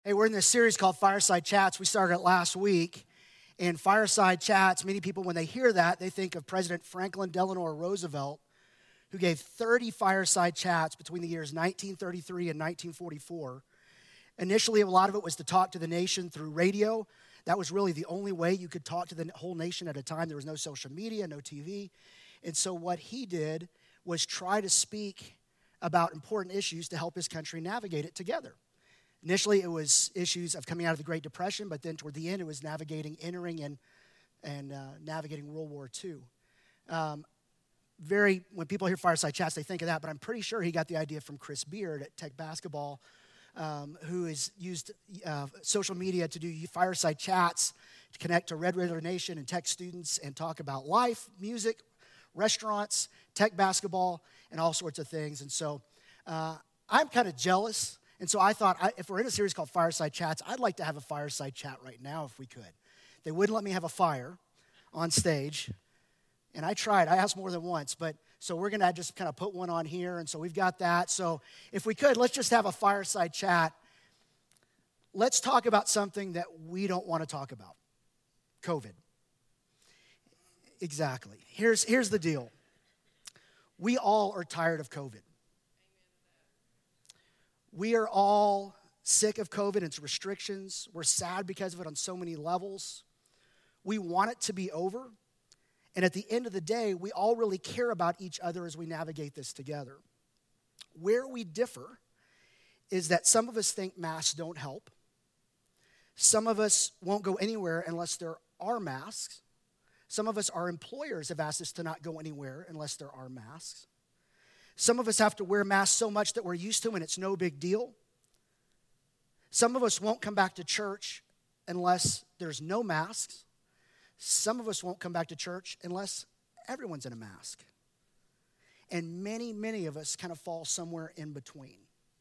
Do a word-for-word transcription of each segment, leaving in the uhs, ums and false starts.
Hey, we're in this series called Fireside Chats. We started it last week. And Fireside Chats, many people, when they hear that, they think of President Franklin Delano Roosevelt, who gave thirty fireside chats between the years nineteen thirty-three and nineteen forty-four. Initially, a lot of it was to talk to the nation through radio. That was really the only way you could talk to the whole nation at a time. There was no social media, no T V. And so what he did was try to speak about important issues to help his country navigate it together. Initially, it was issues of coming out of the Great Depression, but then toward the end, it was navigating, entering, and and uh, navigating World War Two. Um, very, when people hear Fireside Chats, they think of that, but I'm pretty sure he got the idea from Chris Beard at Tech Basketball, um, who has used uh, social media to do Fireside Chats to connect to Red Raider Nation and Tech students and talk about life, music, restaurants, Tech Basketball, and all sorts of things. And so uh, I'm kind of jealous. And so I thought, I, if we're in a series called Fireside Chats, I'd like to have a fireside chat right now if we could. They wouldn't let me have a fire on stage. And I tried. I asked more than once. But so we're going to just kind of put one on here. And so we've got that. So if we could, let's just have a fireside chat. Let's talk about something that we don't want to talk about. COVID. Exactly. Here's, here's the deal. We all are tired of COVID. We are all sick of COVID and its restrictions. We're sad because of it on so many levels. We want it to be over. And at the end of the day, we all really care about each other as we navigate this together. Where we differ is that some of us think masks don't help. Some of us won't go anywhere unless there are masks. Some of us, our employers have asked us to not go anywhere unless there are masks. Some of us have to wear masks so much that we're used to and it's no big deal. Some of us won't come back to church unless there's no masks. Some of us won't come back to church unless everyone's in a mask. And many, many of us kind of fall somewhere in between.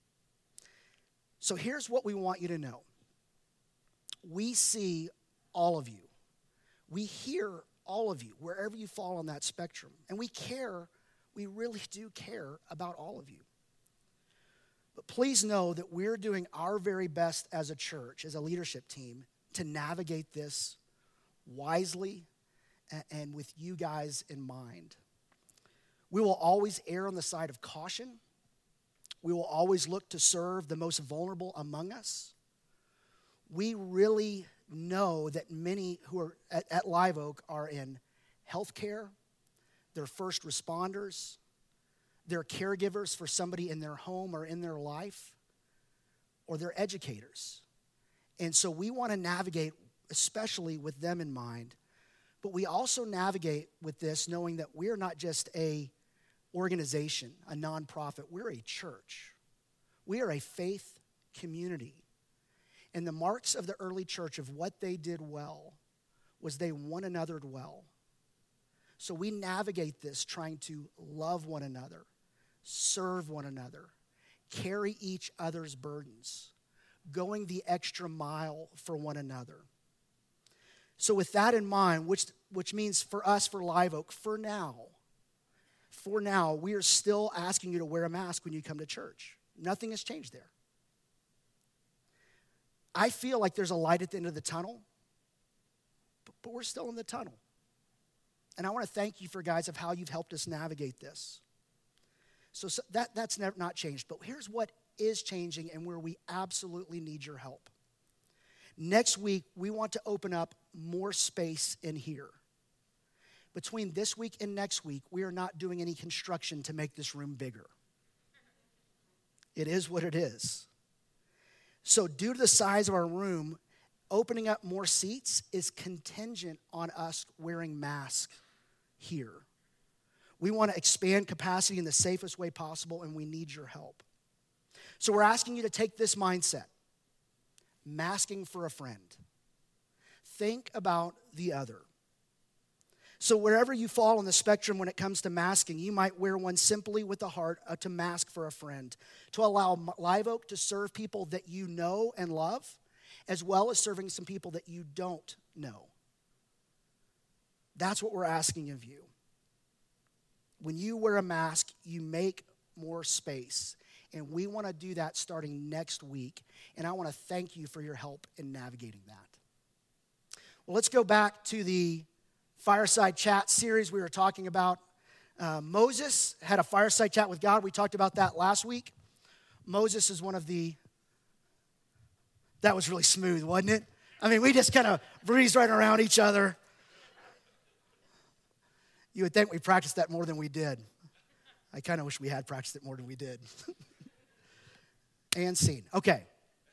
So here's what we want you to know. We see all of you. We hear all of you, wherever you fall on that spectrum. And we care. We really do care about all of you. But please know that we're doing our very best as a church, as a leadership team, to navigate this wisely and with you guys in mind. We will always err on the side of caution. We will always look to serve the most vulnerable among us. We really know that many who are at, at Live Oak are in healthcare. They're first responders. They're caregivers for somebody in their home or in their life. Or they're educators. And so we want to navigate, especially with them in mind. But we also navigate with this knowing that we're not just a organization, a nonprofit. We're a church. We are a faith community. And the marks of the early church of what they did well was they one anothered well. So we navigate this trying to love one another, serve one another, carry each other's burdens, going the extra mile for one another. So with that in mind, which, which means for us, for Live Oak, for now, for now, we are still asking you to wear a mask when you come to church. Nothing has changed there. I feel like there's a light at the end of the tunnel, but, but we're still in the tunnel. And I want to thank you for, guys, of how you've helped us navigate this. So, so that, that's never, not changed. But here's what is changing and where we absolutely need your help. Next week, we want to open up more space in here. Between this week and next week, we are not doing any construction to make this room bigger. It is what it is. So due to the size of our room, opening up more seats is contingent on us wearing masks here. We want to expand capacity in the safest way possible, and we need your help. So we're asking you to take this mindset, masking for a friend. Think about the other. So wherever you fall on the spectrum when it comes to masking, you might wear one simply with the heart uh, to mask for a friend, to allow Live Oak to serve people that you know and love, as well as serving some people that you don't know. That's what we're asking of you. When you wear a mask, you make more space. And we want to do that starting next week. And I want to thank you for your help in navigating that. Well, let's go back to the fireside chat series we were talking about. Uh, Moses had a fireside chat with God. We talked about that last week. Moses is one of the, that was really smooth, wasn't it? I mean, we just kind of breezed right around each other. You would think we practiced that more than we did. I kind of wish we had practiced it more than we did. And scene. Okay.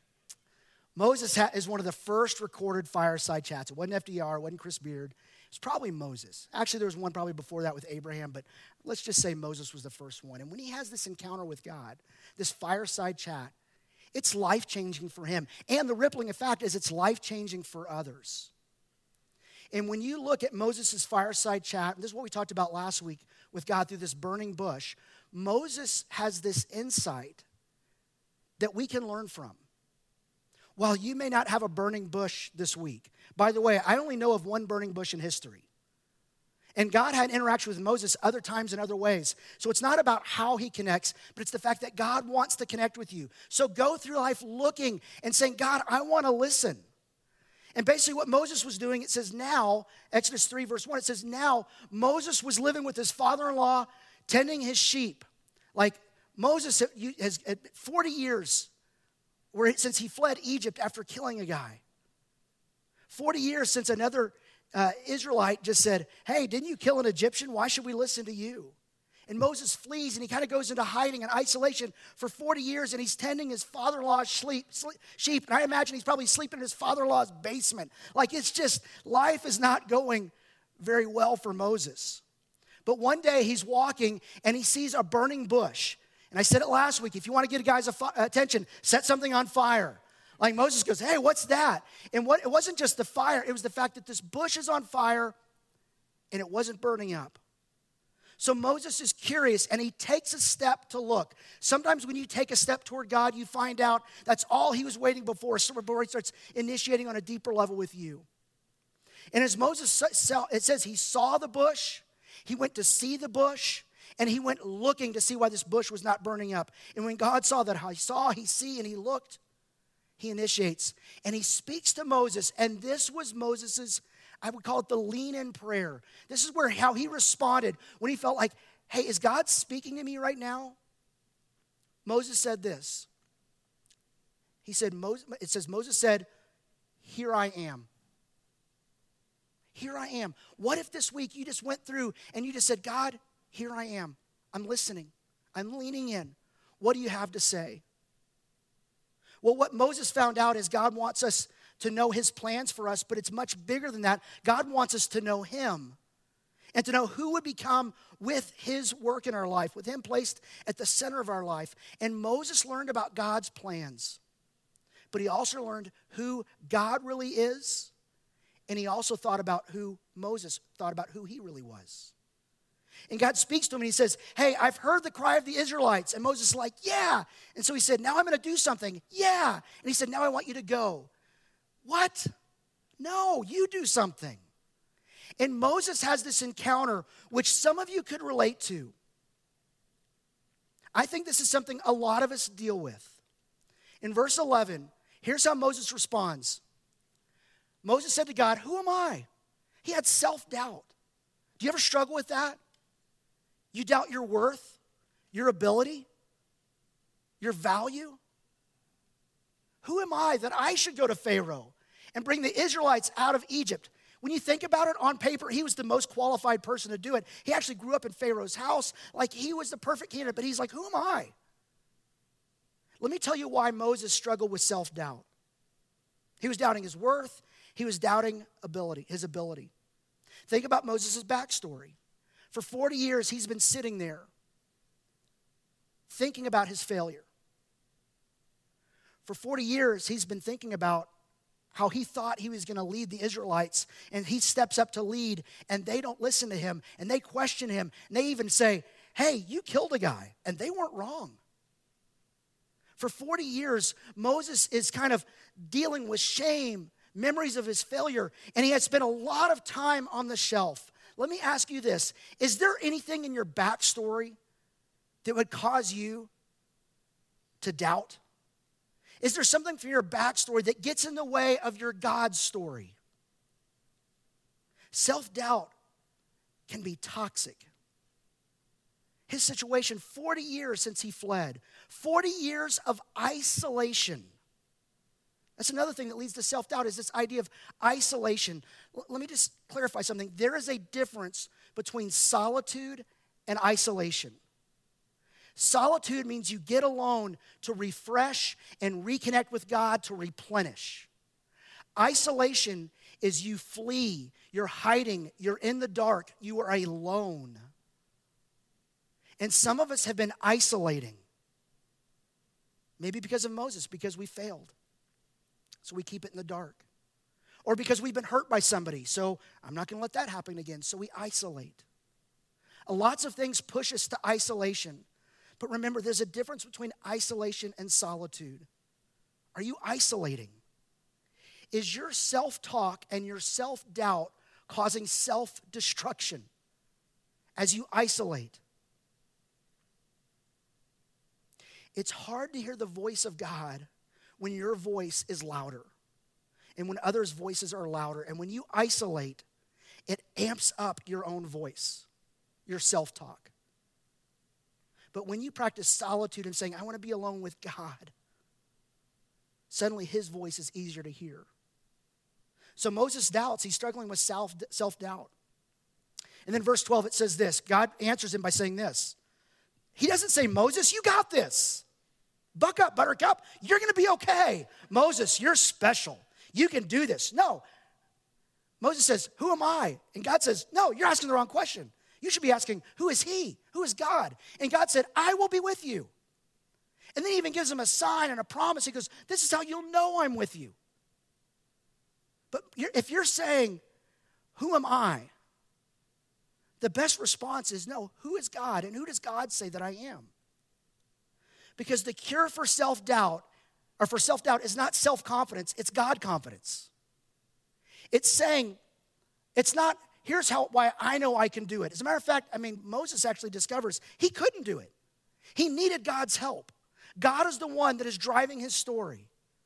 Moses ha- is one of the first recorded fireside chats. It wasn't F D R, it wasn't Chris Beard. It was probably Moses. Actually, there was one probably before that with Abraham, but let's just say Moses was the first one. And when he has this encounter with God, this fireside chat, it's life-changing for him. And the rippling effect is it's life-changing for others. And when you look at Moses' fireside chat, and this is what we talked about last week with God through this burning bush, Moses has this insight that we can learn from. While you may not have a burning bush this week, by the way, I only know of one burning bush in history. And God had interaction with Moses other times in other ways. So it's not about how he connects, but it's the fact that God wants to connect with you. So go through life looking and saying, God, I want to listen. And basically what Moses was doing, it says now, Exodus three verse one, it says now Moses was living with his father-in-law, tending his sheep. Like Moses has forty years where, since he fled Egypt after killing a guy. forty years since another uh, Israelite just said, hey, didn't you kill an Egyptian? Why should we listen to you? And Moses flees, and he kind of goes into hiding and isolation for forty years, and he's tending his father-in-law's sleep, sleep, sheep. And I imagine he's probably sleeping in his father-in-law's basement. Like, it's just, life is not going very well for Moses. But one day he's walking, and he sees a burning bush. And I said it last week, if you want to get a guy's attention, set something on fire. Like Moses goes, hey, what's that? And what, it wasn't just the fire, it was the fact that this bush is on fire, and it wasn't burning up. So Moses is curious, and he takes a step to look. Sometimes when you take a step toward God, you find out that's all he was waiting before, before he starts initiating on a deeper level with you. And as Moses saw, it says he saw the bush, he went to see the bush, and he went looking to see why this bush was not burning up. And when God saw that, he saw, he see, and he looked, he initiates. And he speaks to Moses, and this was Moses's, I would call it the lean-in prayer. This is where how he responded when he felt like, hey, is God speaking to me right now? Moses said this. He said, it says, Moses said, here I am. Here I am. What if this week you just went through and you just said, God, here I am. I'm listening. I'm leaning in. What do you have to say? Well, what Moses found out is God wants us to know his plans for us, but it's much bigger than that. God wants us to know him and to know who would become with his work in our life, with him placed at the center of our life. And Moses learned about God's plans, but he also learned who God really is, and he also thought about who Moses thought about who he really was. And God speaks to him and he says, hey, I've heard the cry of the Israelites. And Moses is like, yeah. And so he said, now I'm going to do something. Yeah. And he said, now I want you to go. What? No, you do something. And Moses has this encounter which some of you could relate to. I think this is something a lot of us deal with. In verse eleven, here's how Moses responds. Moses said to God, who am I? He had self-doubt. Do you ever struggle with that? You doubt your worth, your ability, your value? Who am I that I should go to Pharaoh and bring the Israelites out of Egypt? When you think about it on paper, he was the most qualified person to do it. He actually grew up in Pharaoh's house. Like, he was the perfect candidate, but he's like, who am I? Let me tell you why Moses struggled with self-doubt. He was doubting his worth. He was doubting ability, his ability. Think about Moses' backstory. For forty years, he's been sitting there thinking about his failure. For forty years, he's been thinking about how he thought he was going to lead the Israelites, and he steps up to lead, and they don't listen to him, and they question him, and they even say, hey, you killed a guy, and they weren't wrong. For forty years, Moses is kind of dealing with shame, memories of his failure, and he has spent a lot of time on the shelf. Let me ask you this. Is there anything in your backstory that would cause you to doubt? Is there something from your backstory that gets in the way of your God story? Self-doubt can be toxic. His situation, forty years since he fled, forty years of isolation. That's another thing that leads to self-doubt, is this idea of isolation. L- let me just clarify something. There is a difference between solitude and isolation. Solitude means you get alone to refresh and reconnect with God, to replenish. Isolation is you flee, you're hiding, you're in the dark, you are alone. And some of us have been isolating. Maybe because of Moses, because we failed. So we keep it in the dark. Or because we've been hurt by somebody, so I'm not going to let that happen again, so we isolate. Lots of things push us to isolation. But remember, there's a difference between isolation and solitude. Are you isolating? Is your self-talk and your self-doubt causing self-destruction as you isolate? It's hard to hear the voice of God when your voice is louder and when others' voices are louder. And when you isolate, it amps up your own voice, your self-talk. But when you practice solitude and saying, I want to be alone with God, suddenly his voice is easier to hear. So Moses doubts. He's struggling with self, self-doubt. And then verse twelve, it says this. God answers him by saying this. He doesn't say, Moses, you got this. Buck up, buttercup. You're going to be okay. Moses, you're special. You can do this. No. Moses says, who am I? And God says, no, you're asking the wrong question. You should be asking, who is he? Who is God? And God said, I will be with you. And then he even gives him a sign and a promise. He goes, this is how you'll know I'm with you. But if you're saying, who am I? The best response is, no, who is God? And who does God say that I am? Because the cure for self-doubt, or for self-doubt, is not self-confidence, it's God-confidence. It's saying, it's not, here's how why I know I can do it. As a matter of fact, I mean, Moses actually discovers he couldn't do it. He needed God's help. God is the one that is driving his story.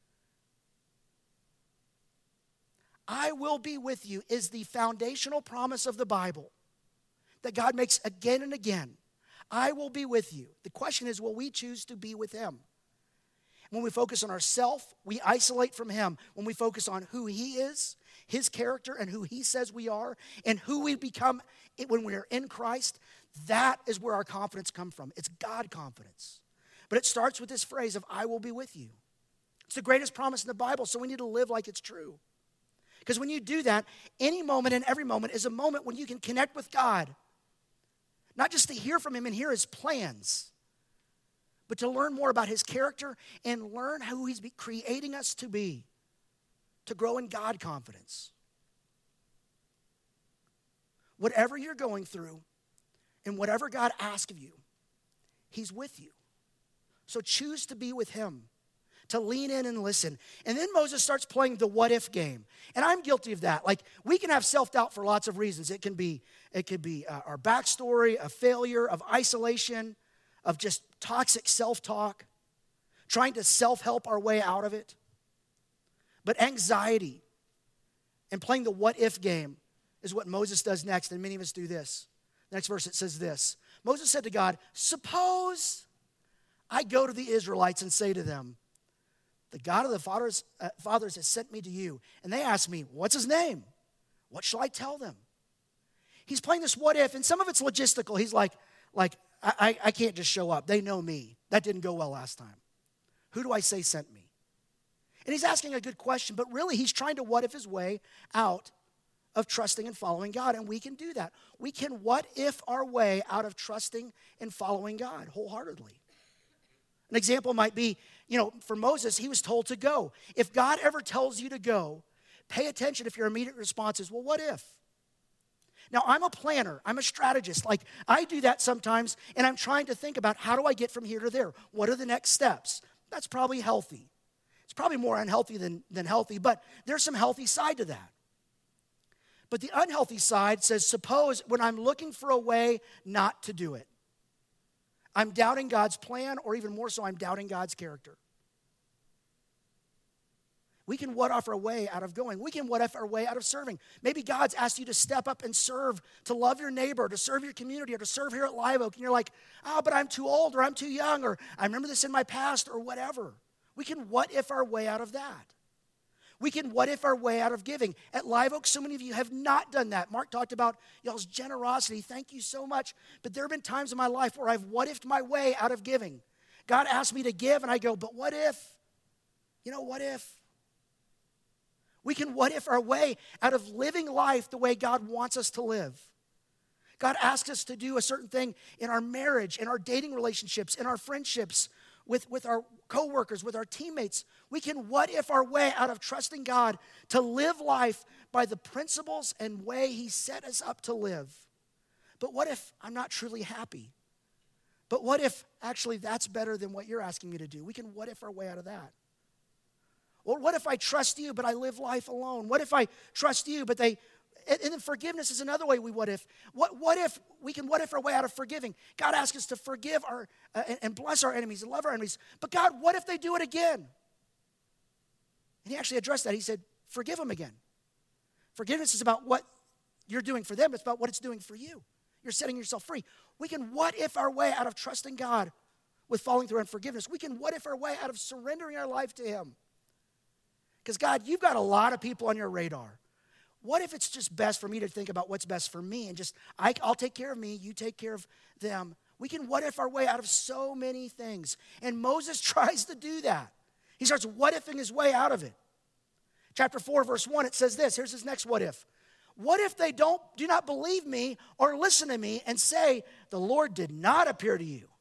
I will be with you is the foundational promise of the Bible that God makes again and again. I will be with you. The question is, will we choose to be with him? When we focus on ourselves, we isolate from him. When we focus on who he is, his character, and who he says we are, and who we become when we are in Christ, that is where our confidence comes from. It's God confidence. But it starts with this phrase of, I will be with you. It's the greatest promise in the Bible, so we need to live like it's true. Because when you do that, any moment and every moment is a moment when you can connect with God. Not just to hear from him and hear his plans, but to learn more about his character and learn who he's creating us to be, to grow in God confidence. Whatever you're going through and whatever God asks of you, he's with you. So choose to be with him, to lean in and listen. And then Moses starts playing the what if game. And I'm guilty of that. Like, we can have self-doubt for lots of reasons. It can be, it could be uh, our backstory, of failure, of isolation, of just toxic self-talk, trying to self-help our way out of it. But anxiety and playing the what if game is what Moses does next, and many of us do this. Next verse, it says this. Moses said to God, suppose I go to the Israelites and say to them, the God of the fathers, uh, fathers has sent me to you. And they ask me, what's his name? What shall I tell them? He's playing this what if, and some of it's logistical. He's like, like I, I, I can't just show up. They know me. That didn't go well last time. Who do I say sent me? And he's asking a good question, but really he's trying to what if his way out of trusting and following God. And we can do that. We can what if our way out of trusting and following God wholeheartedly. An example might be, you know, for Moses, he was told to go. If God ever tells you to go, pay attention if your immediate response is, well, what if? Now, I'm a planner. I'm a strategist. Like, I do that sometimes, and I'm trying to think about, how do I get from here to there? What are the next steps? That's probably healthy. It's probably more unhealthy than, than healthy, but there's some healthy side to that. But the unhealthy side says, suppose when I'm looking for a way not to do it, I'm doubting God's plan, or even more so, I'm doubting God's character. We can what if our way out of going. We can what if our way out of serving. Maybe God's asked you to step up and serve, to love your neighbor, to serve your community, or to serve here at Live Oak. And you're like, oh, but I'm too old, or I'm too young, or I remember this in my past, or whatever. We can what if our way out of that. We can what if our way out of giving. At Live Oak, so many of you have not done that. Mark talked about y'all's generosity. Thank you so much. But there have been times in my life where I've what ifed my way out of giving. God asked me to give, and I go, but what if? You know, what if? We can what if our way out of living life the way God wants us to live. God asks us to do a certain thing in our marriage, in our dating relationships, in our friendships, with, with our coworkers, with our teammates. We can what if our way out of trusting God to live life by the principles and way He set us up to live. But what if I'm not truly happy? But what if actually that's better than what you're asking me to do? We can what if our way out of that. Or what if I trust you, but I live life alone? What if I trust you, but they, and then forgiveness is another way we what if. What, what if we can what if our way out of forgiving? God asks us to forgive our, uh, and, and bless our enemies and love our enemies. But God, what if they do it again? And He actually addressed that. He said, forgive them again. Forgiveness is about what you're doing for them. It's about what it's doing for you. You're setting yourself free. We can what if our way out of trusting God with following through on forgiveness. We can what if our way out of surrendering our life to Him. Because, God, you've got a lot of people on your radar. What if it's just best for me to think about what's best for me and just, I, I'll take care of me, you take care of them. We can what if our way out of so many things. And Moses tries to do that. He starts what ifing his way out of it. Chapter four, verse one, it says this. Here's his next what if. What if they don't, do not believe me or listen to me and say, the Lord did not appear to you?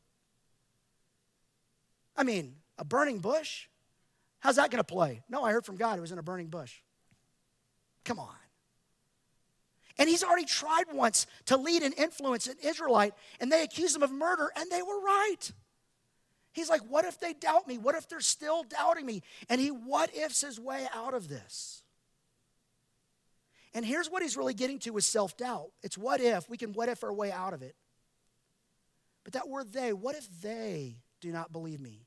I mean, a burning bush? How's that going to play? No, I heard from God. It was in a burning bush. Come on. And he's already tried once to lead and influence an Israelite, and they accused him of murder, and they were right. He's like, what if they doubt me? What if they're still doubting me? And he what ifs his way out of this. And here's what he's really getting to with self-doubt. It's what if. We can what if our way out of it. But that word they, what if they do not believe me?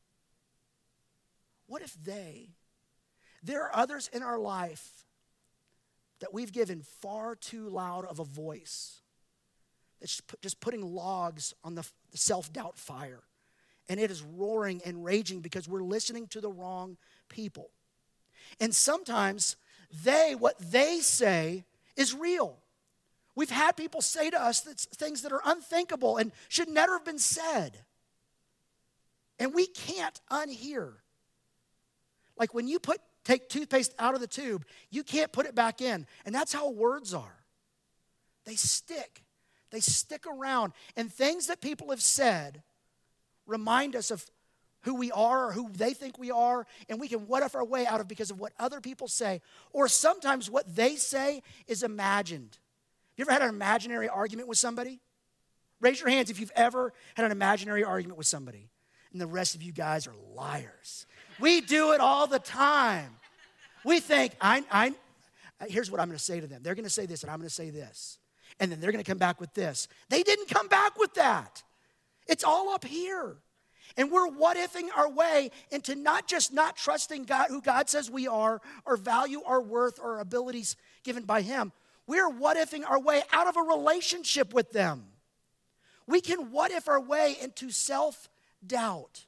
What if they? There are others in our life that we've given far too loud of a voice. It's just putting logs on the self-doubt fire. And it is roaring and raging because we're listening to the wrong people. And sometimes they, what they say is real. We've had people say to us that things that are unthinkable and should never have been said. And we can't unhear. Like when you put take toothpaste out of the tube, you can't put it back in. And that's how words are. They stick. They stick around. And things that people have said remind us of who we are or who they think we are. And we can what if our way out of because of what other people say. Or sometimes what they say is imagined. Have you ever had an imaginary argument with somebody? Raise your hands if you've ever had an imaginary argument with somebody. And the rest of you guys are liars. We do it all the time. We think, I, I, here's what I'm going to say to them. They're going to say this, and I'm going to say this. And then they're going to come back with this. They didn't come back with that. It's all up here. And we're what-ifing our way into not just not trusting God, who God says we are, or value our worth or abilities given by Him. We're what-ifing our way out of a relationship with them. We can what-if our way into self-doubt.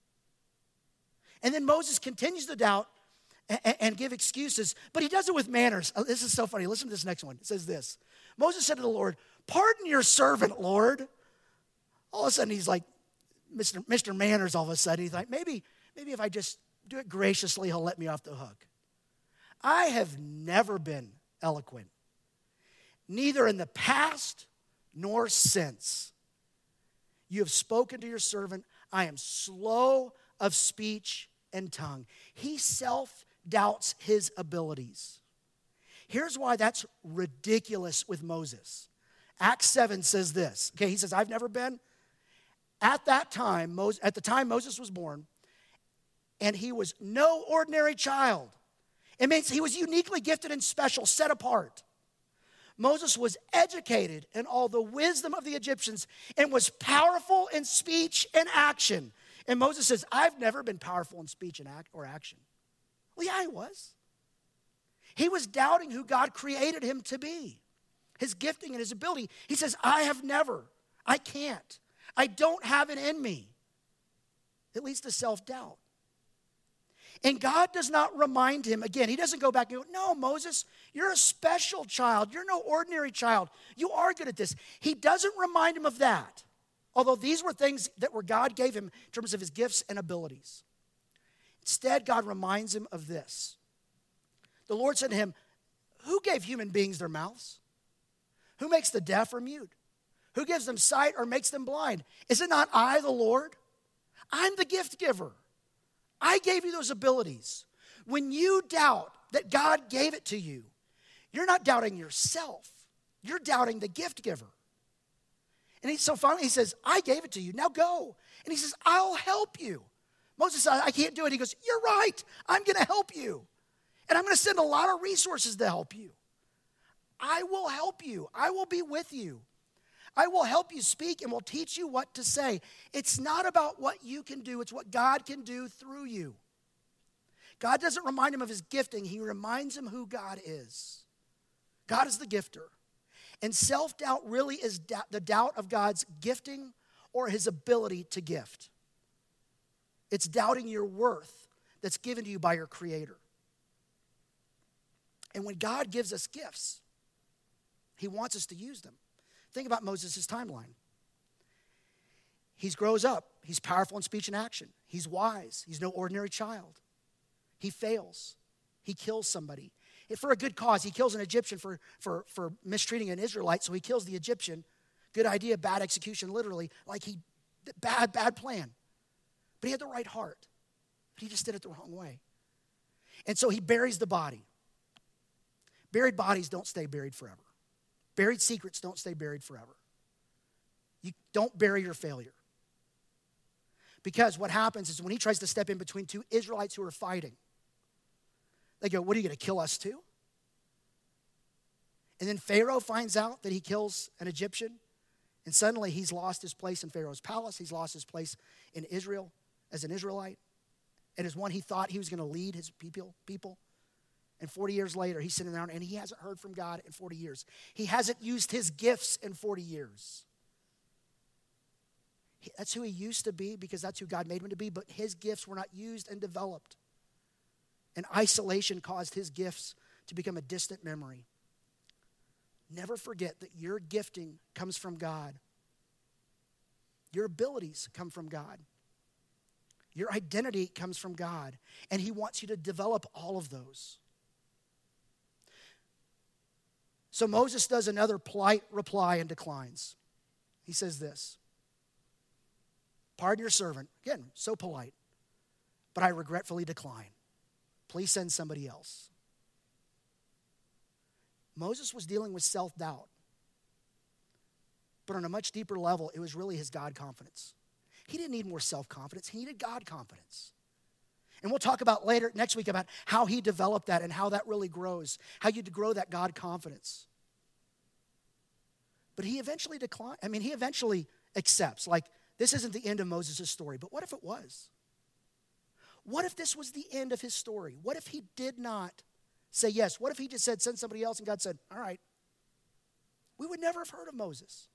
And then Moses continues to doubt and, and give excuses, but he does it with manners. Oh, this is so funny. Listen to this next one. It says this. Moses said to the Lord, pardon your servant, Lord. All of a sudden, he's like, Mister Mister Manners, all of a sudden. He's like, maybe, maybe if I just do it graciously, he'll let me off the hook. I have never been eloquent, neither in the past nor since. You have spoken to your servant. I am slow of speech and tongue. He self-doubts his abilities. Here's why that's ridiculous with Moses. Acts seven says this. Okay, he says, I've never been. At that time, Moses, at the time Moses was born, and he was no ordinary child. It means he was uniquely gifted and special, set apart. Moses was educated in all the wisdom of the Egyptians and was powerful in speech and action. And Moses says, I've never been powerful in speech and act or action. Well, yeah, he was. He was doubting who God created him to be, his gifting and his ability. He says, I have never, I can't, I don't have it in me. It leads to self-doubt. And God does not remind him, again, he doesn't go back and go, no, Moses, you're a special child. You're no ordinary child. You are good at this. He doesn't remind him of that, although these were things that were God gave him in terms of his gifts and abilities. Instead, God reminds him of this. The Lord said to him, who gave human beings their mouths? Who makes the deaf or mute? Who gives them sight or makes them blind? Is it not I, the Lord? I'm the gift giver. I gave you those abilities. When you doubt that God gave it to you, you're not doubting yourself. You're doubting the gift giver. And he, so finally he says, I gave it to you. Now go. And he says, I'll help you. Moses said, I can't do it. He goes, you're right. I'm going to help you. And I'm going to send a lot of resources to help you. I will help you. I will be with you. I will help you speak and will teach you what to say. It's not about what you can do. It's what God can do through you. God doesn't remind him of his gifting. He reminds him who God is. God is the gifter. And self-doubt really is doubt, the doubt of God's gifting or his ability to gift. It's doubting your worth that's given to you by your Creator. And when God gives us gifts, he wants us to use them. Think about Moses' timeline. He grows up. He's powerful in speech and action. He's wise. He's no ordinary child. He fails. He kills somebody. For a good cause, he kills an Egyptian for, for, for mistreating an Israelite, so he kills the Egyptian. Good idea, bad execution, literally. Like he, bad, bad plan. But he had the right heart. But he just did it the wrong way. And so he buries the body. Buried bodies don't stay buried forever. Buried secrets don't stay buried forever. You don't bury your failure. Because what happens is when he tries to step in between two Israelites who are fighting, they go, what, are you going to kill us too? And then Pharaoh finds out that he kills an Egyptian, and suddenly he's lost his place in Pharaoh's palace. He's lost his place in Israel as an Israelite, and as one he thought he was going to lead his people. people. And forty years later, he's sitting around and he hasn't heard from God in forty years. He hasn't used his gifts in forty years. He, that's who he used to be because that's who God made him to be, but his gifts were not used and developed. And isolation caused his gifts to become a distant memory. Never forget that your gifting comes from God. Your abilities come from God. Your identity comes from God. And he wants you to develop all of those. So Moses does another polite reply and declines. He says this, pardon your servant. Again, so polite. But I regretfully decline. Please send somebody else. Moses was dealing with self-doubt. But on a much deeper level, it was really his God confidence. He didn't need more self-confidence. He needed God confidence. And we'll talk about later, next week, about how he developed that and how that really grows, how you grow that God confidence. But he eventually declined. I mean, he eventually accepts. Like, this isn't the end of Moses' story, but what if it was? What if this was the end of his story? What if he did not say yes? What if he just said, send somebody else, and God said, all right. We would never have heard of Moses.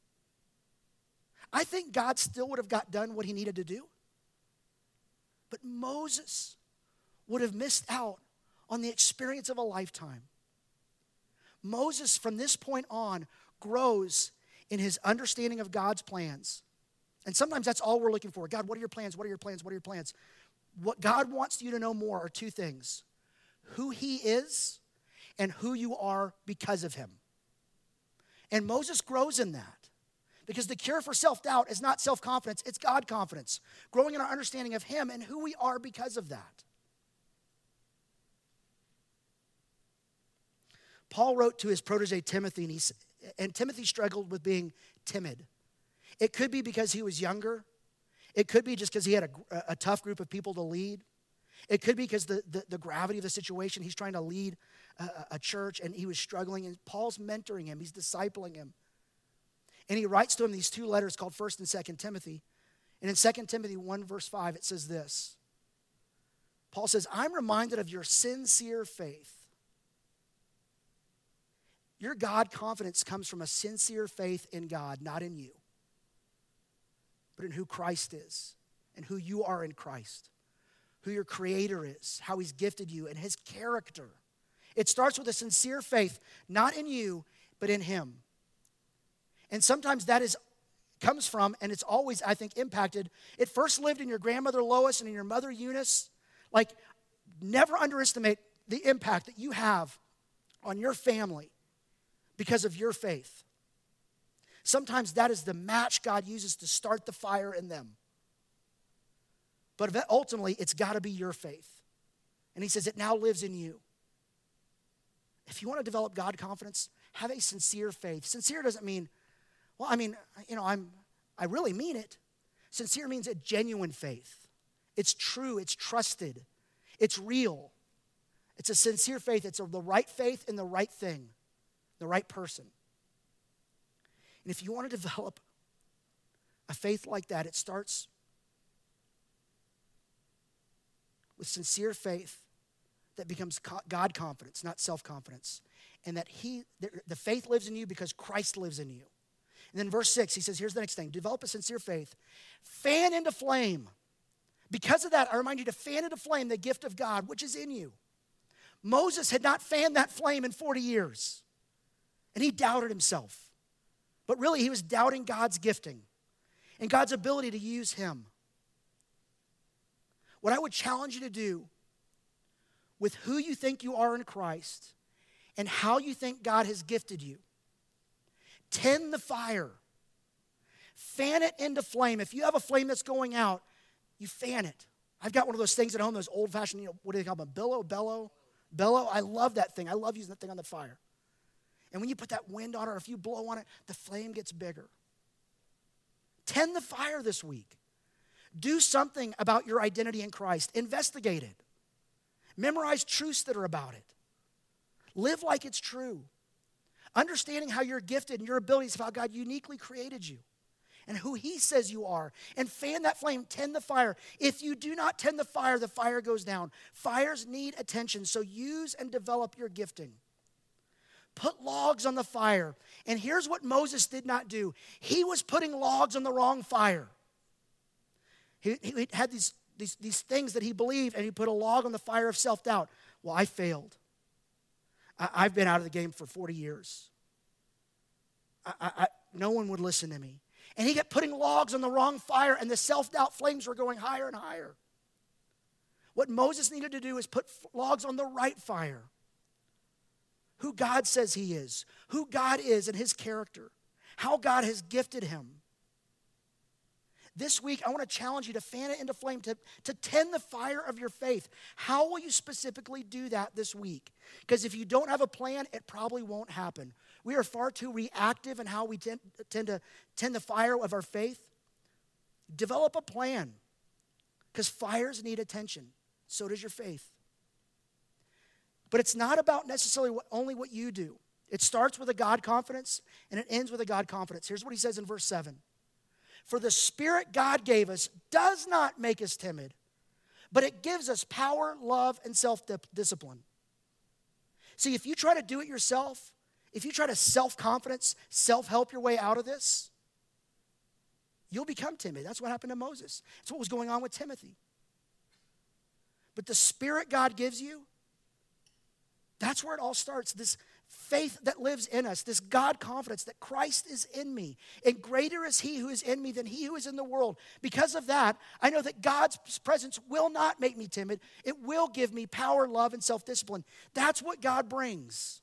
I think God still would have got done what he needed to do. But Moses would have missed out on the experience of a lifetime. Moses, from this point on, grows in his understanding of God's plans. And sometimes that's all we're looking for. God, what are your plans? What are your plans? What are your plans? What God wants you to know more are two things. Who he is and who you are because of him. And Moses grows in that. Because the cure for self-doubt is not self-confidence, it's God confidence. Growing in our understanding of him and who we are because of that. Paul wrote to his protege Timothy, and, he, and Timothy struggled with being timid. It could be because he was younger. It could be just because he had a, a tough group of people to lead. It could be because the, the, the gravity of the situation. He's trying to lead a, a church, and he was struggling, and Paul's mentoring him. He's discipling him. And he writes to him these two letters called First and Second Timothy. And in Second Timothy one, verse five, it says this. Paul says, I'm reminded of your sincere faith. Your God confidence comes from a sincere faith in God, not in you, but in who Christ is and who you are in Christ, who your Creator is, how He's gifted you, and His character. It starts with a sincere faith, not in you, but in Him. And sometimes that is comes from, and it's always, I think, impacted. It first lived in your grandmother Lois and in your mother Eunice. Like, never underestimate the impact that you have on your family because of your faith. Sometimes that is the match God uses to start the fire in them. But ultimately, it's got to be your faith. And he says it now lives in you. If you want to develop God confidence, have a sincere faith. Sincere doesn't mean, well, I mean, you know, I'm, I really mean it. Sincere means a genuine faith. It's true, it's trusted, it's real. It's a sincere faith. It's a, the right faith in the right thing, the right person. And if you want to develop a faith like that, it starts with sincere faith that becomes God confidence, not self-confidence. And that he, the faith lives in you because Christ lives in you. And then verse six, he says, here's the next thing. Develop a sincere faith. Fan into flame. Because of that, I remind you to fan into flame the gift of God, which is in you. Moses had not fanned that flame in forty years. And he doubted himself. But really, he was doubting God's gifting and God's ability to use him. What I would challenge you to do with who you think you are in Christ and how you think God has gifted you, tend the fire. Fan it into flame. If you have a flame that's going out, you fan it. I've got one of those things at home, those old-fashioned, you know, what do they call them? Billow, bellow, bellow. I love that thing. I love using that thing on the fire. And when you put that wind on it, or if you blow on it, the flame gets bigger. Tend the fire this week. Do something about your identity in Christ. Investigate it. Memorize truths that are about it. Live like it's true. Understanding how you're gifted and your abilities of how God uniquely created you and who He says you are. And fan that flame. Tend the fire. If you do not tend the fire, the fire goes down. Fires need attention, so use and develop your gifting. Put logs on the fire. And here's what Moses did not do. He was putting logs on the wrong fire. He, he had these, these, these things that he believed, and he put a log on the fire of self-doubt. Well, I failed. I, I've been out of the game for forty years. I, I, I, no one would listen to me. And he kept putting logs on the wrong fire, and the self-doubt flames were going higher and higher. What Moses needed to do is put logs on the right fire. Who God says he is, who God is and his character, how God has gifted him. This week, I want to challenge you to fan it into flame, to, to tend the fire of your faith. How will you specifically do that this week? Because if you don't have a plan, it probably won't happen. We are far too reactive in how we tend, tend to tend the fire of our faith. Develop a plan, because fires need attention. So does your faith. But it's not about necessarily what, only what you do. It starts with a God confidence, and it ends with a God confidence. Here's what he says in verse seven. For the Spirit God gave us does not make us timid, but it gives us power, love, and self-discipline. See, if you try to do it yourself, if you try to self-confidence, self-help your way out of this, you'll become timid. That's what happened to Moses. That's what was going on with Timothy. But the Spirit God gives you, that's where it all starts. This faith that lives in us, this God confidence that Christ is in me. And greater is He who is in me than he who is in the world. Because of that, I know that God's presence will not make me timid. It will give me power, love, and self-discipline. That's what God brings.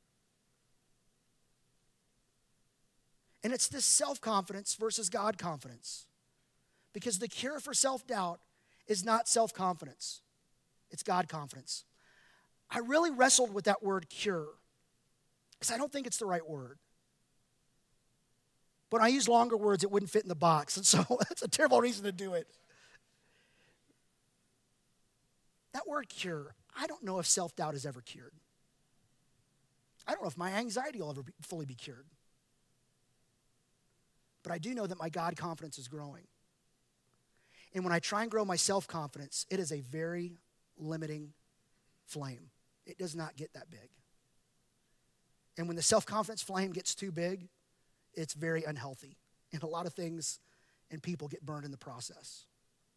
And it's this self-confidence versus God confidence. Because the cure for self-doubt is not self-confidence. It's God confidence. I really wrestled with that word cure because I don't think it's the right word. But when I use longer words, it wouldn't fit in the box. And so that's a terrible reason to do it. That word cure, I don't know if self-doubt is ever cured. I don't know if my anxiety will ever be, fully be cured. But I do know that my God confidence is growing. And when I try and grow my self-confidence, it is a very limiting flame. It does not get that big. And when the self-confidence flame gets too big, it's very unhealthy. And a lot of things and people get burned in the process.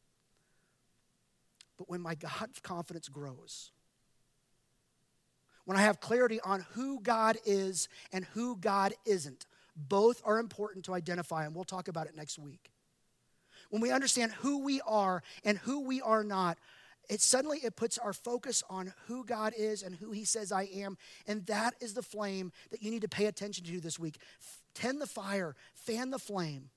But when my God confidence grows, when I have clarity on who God is and who God isn't, both are important to identify, and we'll talk about it next week. When we understand who we are and who we are not, it suddenly it puts our focus on who God is and who he says I am, and that is the flame that you need to pay attention to this week. Tend the fire, fan the flame.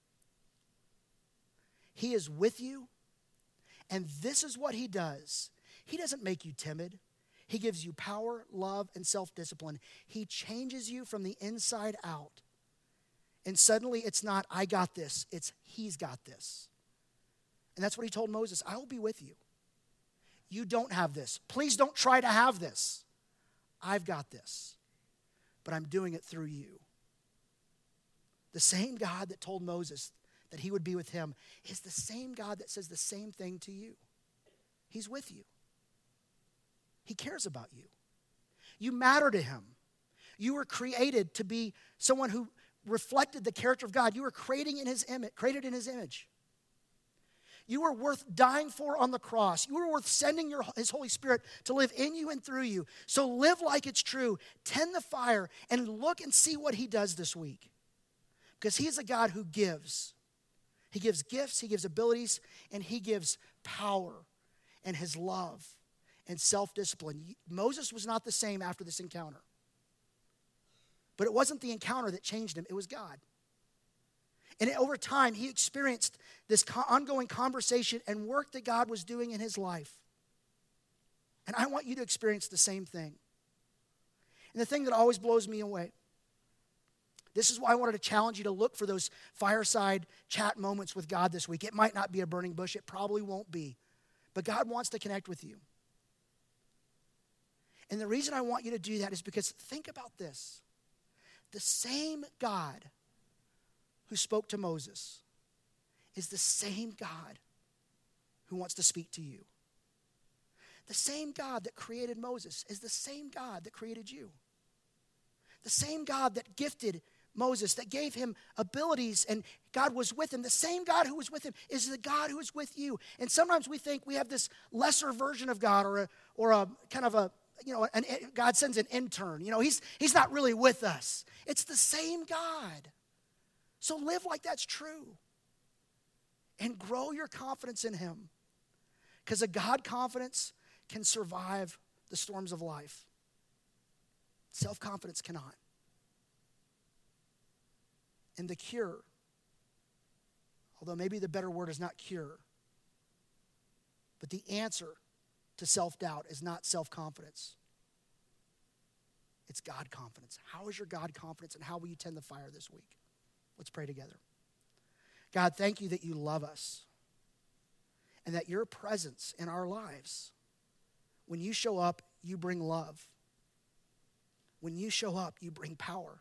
He is with you, and this is what he does. He doesn't make you timid. He gives you power, love, and self-discipline. He changes you from the inside out. And suddenly it's not, I got this. It's, he's got this. And that's what he told Moses. I will be with you. You don't have this. Please don't try to have this. I've got this. But I'm doing it through you. The same God that told Moses that he would be with him is the same God that says the same thing to you. He's with you. He cares about you. You matter to him. You were created to be someone who reflected the character of God. You were creating in his image, created in his image. You were worth dying for on the cross. You were worth sending your, his Holy Spirit to live in you and through you. So live like it's true. Tend the fire and look and see what he does this week. Because he is a God who gives. He gives gifts, he gives abilities, and he gives power and his love and self-discipline. Moses was not the same after this encounter. But it wasn't the encounter that changed him, it was God. And over time, he experienced this ongoing conversation and work that God was doing in his life. And I want you to experience the same thing. And the thing that always blows me away, this is why I wanted to challenge you to look for those fireside chat moments with God this week. It might not be a burning bush, it probably won't be. But God wants to connect with you. And the reason I want you to do that is because think about this. The same God who spoke to Moses is the same God who wants to speak to you. The same God that created Moses is the same God that created you. The same God that gifted Moses, that gave him abilities and God was with him. The same God who was with him is the God who is with you. And sometimes we think we have this lesser version of God or a, or a kind of a, you know, an, God sends an intern. You know, he's, he's not really with us. It's the same God. So live like that's true. And grow your confidence in him. Because a God confidence can survive the storms of life. Self-confidence cannot. And the cure, although maybe the better word is not cure, but the answer to self-doubt is not self-confidence. It's God confidence. How is your God confidence and how will you tend the fire this week? Let's pray together. God, thank you that you love us and that your presence in our lives, when you show up, you bring love. When you show up, you bring power.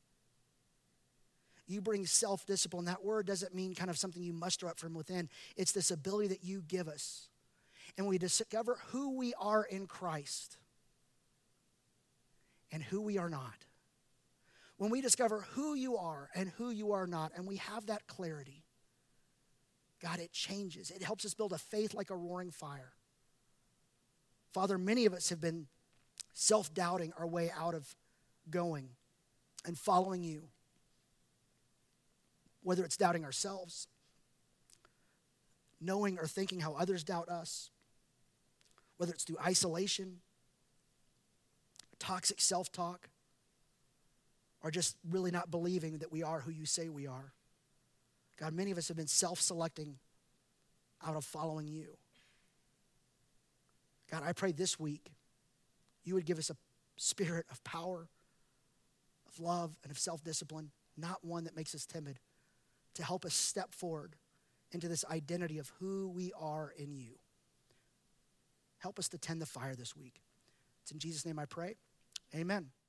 You bring self-discipline. That word doesn't mean kind of something you muster up from within. It's this ability that you give us. And we discover who we are in Christ and who we are not. When we discover who you are and who you are not, and we have that clarity, God, it changes. It helps us build a faith like a roaring fire. Father, many of us have been self-doubting our way out of going and following you. Whether it's doubting ourselves, knowing or thinking how others doubt us, whether it's through isolation, toxic self-talk, or just really not believing that we are who you say we are. God, many of us have been self-selecting out of following you. God, I pray this week you would give us a spirit of power, of love, and of self-discipline, not one that makes us timid, to help us step forward into this identity of who we are in you. Help us to tend the fire this week. It's in Jesus' name I pray. Amen.